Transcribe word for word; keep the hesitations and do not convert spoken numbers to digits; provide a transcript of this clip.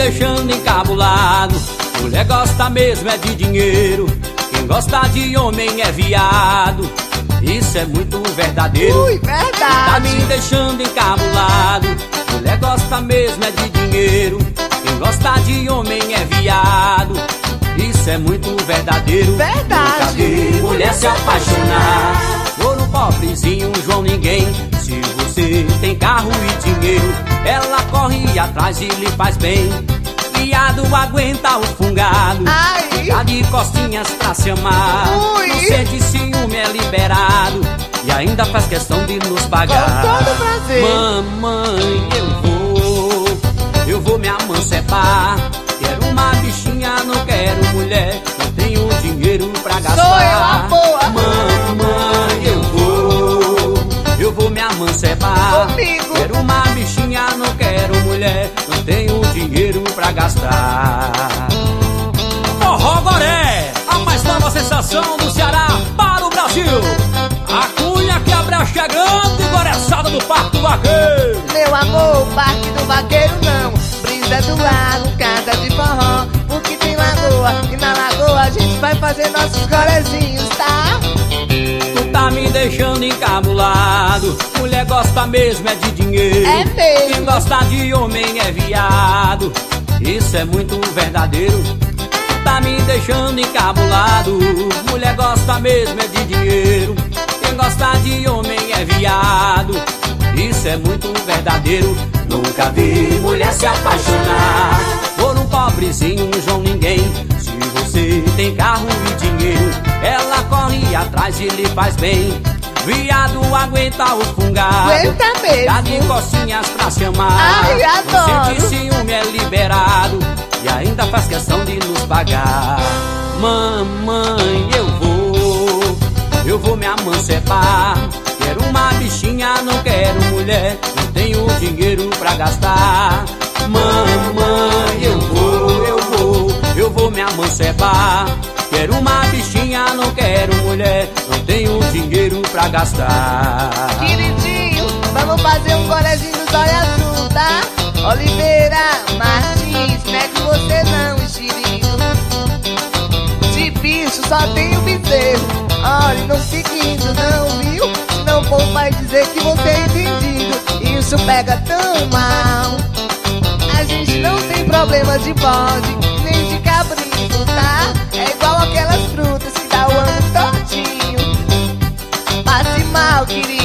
deixando encabulado. Mulher gosta mesmo é de dinheiro, quem gosta de homem é viado. Isso é muito verdadeiro. Ui, verdade. Tá me deixando encabulado. Mulher gosta mesmo é de dinheiro, quem gosta de homem é viado. Isso é muito verdadeiro. Verdade. Nunca vi mulher se apaixonar por um pobrezinho João Ninguém. Se você tem carro e dinheiro, ela corre atrás e lhe faz bem. Viado aguenta o fungado, fica de costinhas pra se amar. Ui. Não sente ciúme, é liberado e ainda faz questão de nos pagar. Com todo prazer. Mamãe, eu vou, eu vou me amancebar. Quero uma bichinha, não quero mulher, não tenho dinheiro pra gastar. Sou eu a boa. Mamãe, eu vou, eu vou me amancebar. Comigo. Quero uma bichinha, não quero mulher, não tenho dinheiro pra gastar. Forró Goré, a mais nova sensação do Ceará para o Brasil. A cunha que a brecha é grande, goreçada do Parque do Vaqueiro. Meu amor, Parque do Vaqueiro não. Brisa do lago, casa de forró, porque tem lagoa, e na lagoa a gente vai fazer nossos gorezinhos, tá? Tu tá me deixando encabulado. Mulher gosta mesmo é de dinheiro, É mesmo. quem gosta de homem é viado. Isso é muito verdadeiro. Tu tá me deixando encabulado. Mulher gosta mesmo é de dinheiro, quem gosta de homem é viado. Isso é muito verdadeiro. Nunca vi mulher se apaixonar por um pobrezinho João Ninguém. Se você tem carro e dinheiro, ela corre atrás e lhe faz bem. Viado aguenta o fungado, Aguenta mesmo. dá de costinhas pra se amar. Ai, adoro. Não sente ciúme, é liberado e ainda faz questão de nos pagar. Mamãe, eu vou, eu vou me amancebar. Quero uma bichinha, não quero mulher, não tenho dinheiro pra gastar. Mamãe, eu vou, eu vou, eu vou me amancebar. Quero uma bichinha, não quero mulher, não tenho dinheiro pra gastar. Queridinho, vamos fazer um gorezinho dos olhos azul, tá? Oliveira, Martins, não é com você não, enxerido. De bicho só tem o bezerro. Olha, não fique indo não, viu? Senão o povo vai dizer que você é entendido. Isso pega tão mal. A gente não tem problema de bode, nem de cabrito, tá? É igual aquelas frutas que dá o ano todinho. Passe mal, querido.